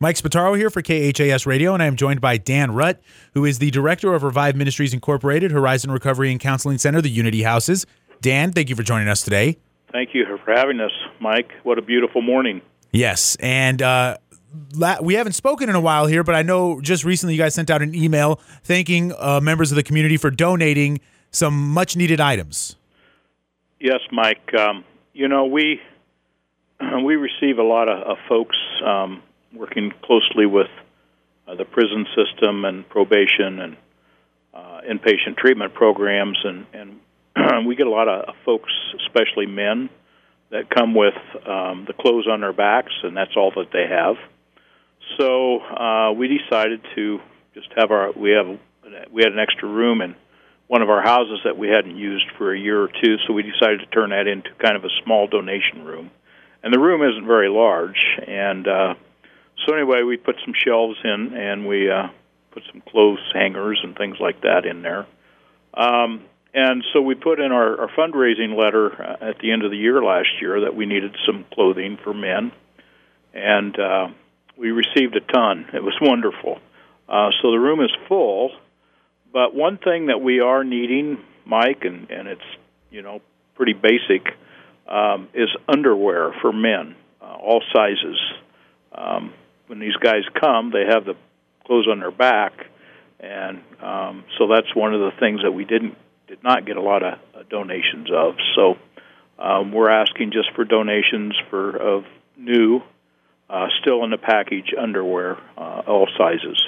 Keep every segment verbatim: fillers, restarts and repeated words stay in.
Mike Spataro here for K H A S Radio, and I am joined by Dan Rutt, who is the director of Revive Ministries Incorporated, Horizon Recovery and Counseling Center, the Unity Houses. Dan, thank you for joining us today. Thank you for having us, Mike. What a beautiful morning. Yes, and uh, la- we haven't spoken in a while here, but I know just recently you guys sent out an email thanking uh, members of the community for donating some much-needed items. Yes, Mike. Um, you know, we we receive a lot of, of folks um, working closely with uh, the prison system and probation and uh, inpatient treatment programs, and, and we get a lot of folks, especially men, that come with um, the clothes on their backs, and that's all that they have. So uh, we decided to just have our we have we had an extra room in one of our houses that we hadn't used for a year or two, so we decided to turn that into kind of a small donation room. And the room isn't very large, and uh, so anyway, we put some shelves in, and we uh, put some clothes hangers and things like that in there. Um, and so we put in our, our fundraising letter uh, at the end of the year last year that we needed some clothing for men, and uh, we received a ton. It was wonderful. Uh, so the room is full, but one thing that we are needing, Mike, and, and it's, you know, pretty basic, um, is underwear for men, uh, all sizes. Um, when these guys come, they have the clothes on their back, and um, so that's one of the things that we didn't did not get a lot of uh, donations of. So um, we're asking just for donations for of new, uh, still in the package underwear, uh, all sizes.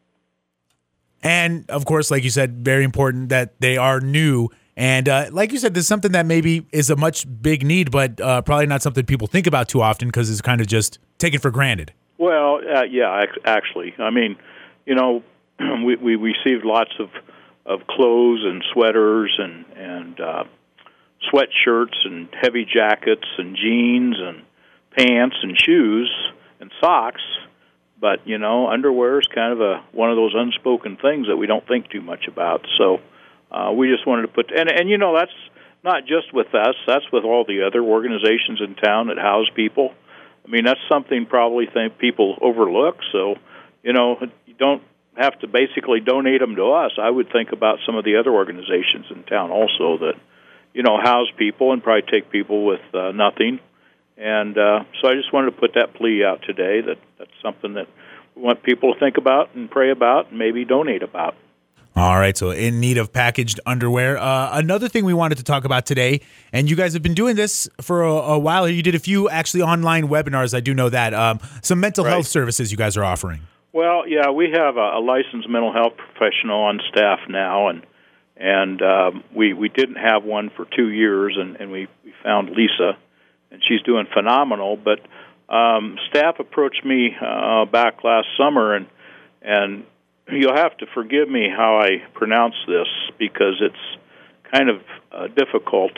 And, of course, like you said, very important that they are new. And uh, like you said, this is something that maybe is a much big need, but uh, probably not something people think about too often because it's kind of just taken for granted. Well, uh, yeah, actually. I mean, you know, we, we received lots of, of clothes and sweaters and, and uh, sweatshirts and heavy jackets and jeans and pants and shoes and socks. But, you know, underwear is kind of a one of those unspoken things that we don't think too much about. So uh, we just wanted to put, and, and, you know, that's not just with us. That's with all the other organizations in town that house people. I mean, that's something probably think people overlook. So, you know, you don't have to basically donate them to us. I would think about some of the other organizations in town also that, you know, house people and probably take people with uh, nothing. And uh, so I just wanted to put that plea out today that that's something that we want people to think about and pray about and maybe donate about. All right, so in need of packaged underwear. Uh, another thing we wanted to talk about today, and you guys have been doing this for a, a while. You did a few actually online webinars, I do know that. Um, some mental right. health services you guys are offering. Well, yeah, we have a, a licensed mental health professional on staff now, and and um, we, we didn't have one for two years, and, and we, we found Lisa, and she's doing phenomenal. But um, staff approached me uh, back last summer, and and you'll have to forgive me how I pronounce this because it's kind of uh, difficult.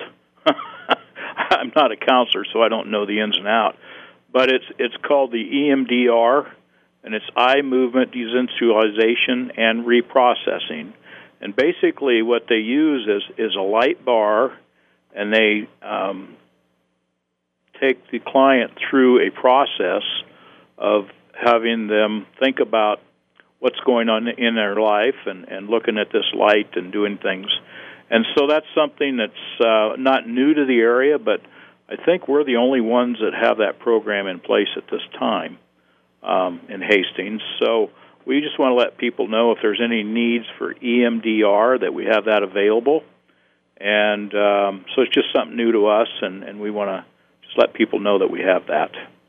I'm not a counselor, so I don't know the ins and outs. But it's it's called the E M D R, and it's eye movement desensitization and reprocessing. And basically what they use is, is a light bar, and they um, take the client through a process of having them think about what's going on in their life and, and looking at this light and doing things. And so that's something that's uh, not new to the area, but I think we're the only ones that have that program in place at this time um, in Hastings. So we just want to let people know if there's any needs for E M D R that we have that available. And um, so it's just something new to us, and, and we want to just let people know that we have that.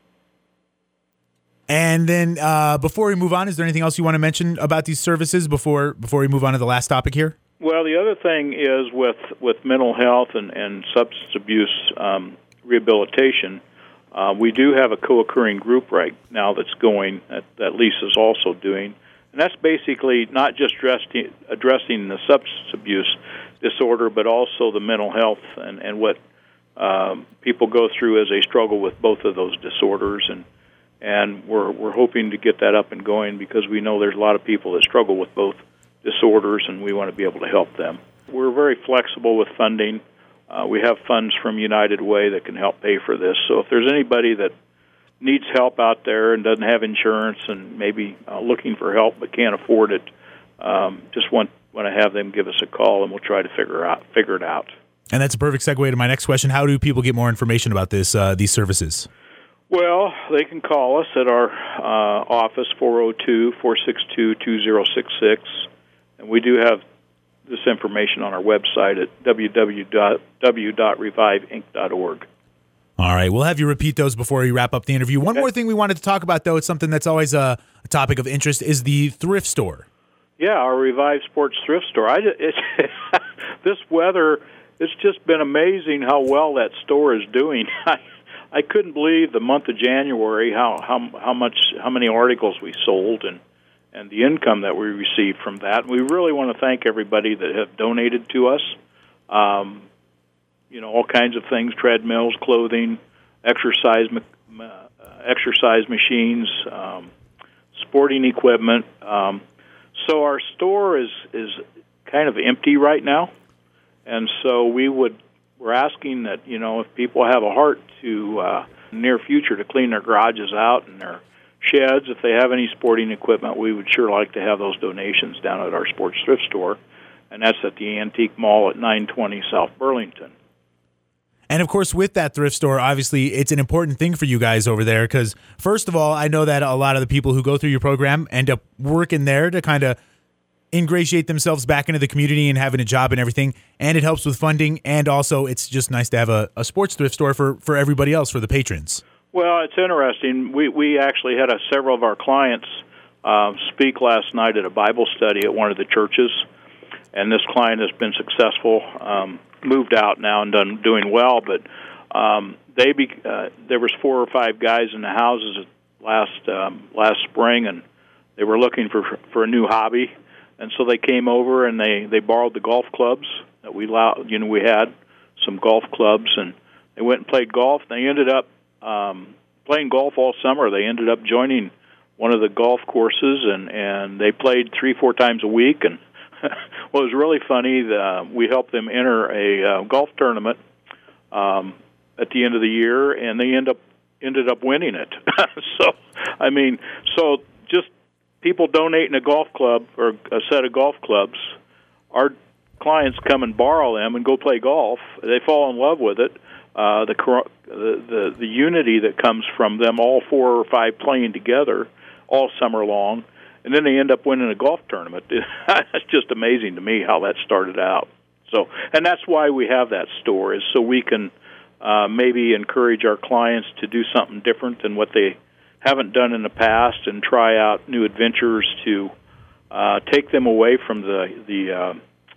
And then uh, before we move on, is there anything else you want to mention about these services before before we move on to the last topic here? Well, the other thing is with, with mental health and, and substance abuse um, rehabilitation, uh, we do have a co-occurring group right now that's going, that, that Lisa's also doing. And that's basically not just addressing, addressing the substance abuse disorder, but also the mental health and, and what um, people go through as they struggle with both of those disorders. And And we're we're hoping to get that up and going because we know there's a lot of people that struggle with both disorders, and we want to be able to help them. We're very flexible with funding. Uh, we have funds from United Way that can help pay for this. So if there's anybody that needs help out there and doesn't have insurance and maybe uh, looking for help but can't afford it, um, just want want to have them give us a call, and we'll try to figure out figure it out. And that's a perfect segue to my next question. How do people get more information about this uh, these services? Well, they can call us at our uh, office, four oh two, four six two, two oh six six, and we do have this information on our website at w w w dot revive inc dot org. All right, we'll have you repeat those before we wrap up the interview. One okay. more thing we wanted to talk about, though, it's something that's always a, a topic of interest, is the thrift store. Yeah, our Revive Sports Thrift Store. I just, it's, this weather, it's just been amazing how well that store is doing. I, I couldn't believe the month of January how how how much how many articles we sold and and the income that we received from that. We really want to thank everybody that have donated to us. Um, you know, all kinds of things: treadmills, clothing, exercise uh, exercise machines, um, sporting equipment. Um, So our store is is kind of empty right now, and so we would we're asking that, you know, if people have a heart to uh, near future to clean their garages out and their sheds, if they have any sporting equipment, we would sure like to have those donations down at our Sports Thrift Store, and that's at the Antique Mall at nine twenty South Burlington. And, of course, with that thrift store, obviously, it's an important thing for you guys over there because, first of all, I know that a lot of the people who go through your program end up working there to kind of ingratiate themselves back into the community and having a job and everything, and it helps with funding, and also it's just nice to have a, a sports thrift store for, for everybody else, for the patrons. Well, it's interesting. We, we actually had a, several of our clients uh, speak last night at a Bible study at one of the churches, and this client has been successful, um, moved out now and done doing well, but um, they be, uh, there was four or five guys in the houses last um, last spring, and they were looking for for a new hobby, and so they came over and they, they borrowed the golf clubs that we allowed, you know we had some golf clubs, and they went and played golf. They ended up um, playing golf all summer. They ended up joining one of the golf courses, and, and they played three four times a week, and well, it was really funny. Uh, we helped them enter a uh, golf tournament um, at the end of the year, and they end up ended up winning it. so, I mean, so just people donating a golf club or a set of golf clubs. Our clients come and borrow them and go play golf. They fall in love with it. Uh, the, the the the unity that comes from them, all four or five playing together all summer long. And then they end up winning a golf tournament. It's just amazing to me how that started out. So, and that's why we have that store, is so we can uh, maybe encourage our clients to do something different than what they haven't done in the past, and try out new adventures to uh, take them away from the the uh,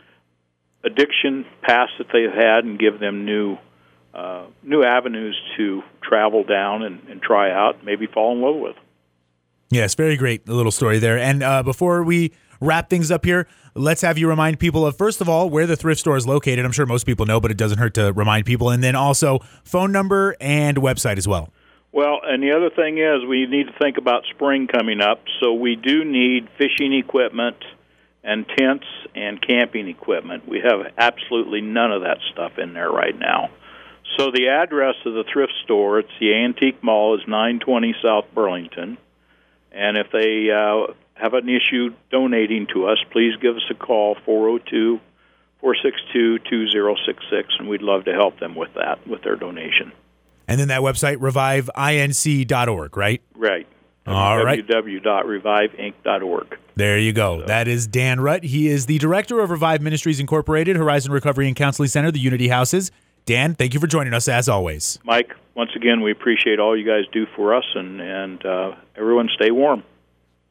addiction past that they've had, and give them new uh, new avenues to travel down and, and try out, maybe fall in love with. Yes, very great little story there. And uh, before we wrap things up here, let's have you remind people of, first of all, where the thrift store is located. I'm sure most people know, but it doesn't hurt to remind people. And then also phone number and website as well. Well, and the other thing is we need to think about spring coming up. So we do need fishing equipment and tents and camping equipment. We have absolutely none of that stuff in there right now. So the address of the thrift store, it's the Antique Mall, is nine twenty South Burlington. And if they uh, have an issue donating to us, please give us a call, four oh two, four six two, two oh six six, and we'd love to help them with that, with their donation. And then that website, revive inc dot org, right? Right. All right. w w w dot revive inc dot org. There you go. So. That is Dan Rutt. He is the director of Revive Ministries Incorporated, Horizon Recovery and Counseling Center, the Unity Houses. Dan, thank you for joining us, as always. Mike, once again, we appreciate all you guys do for us, and, and uh, everyone stay warm.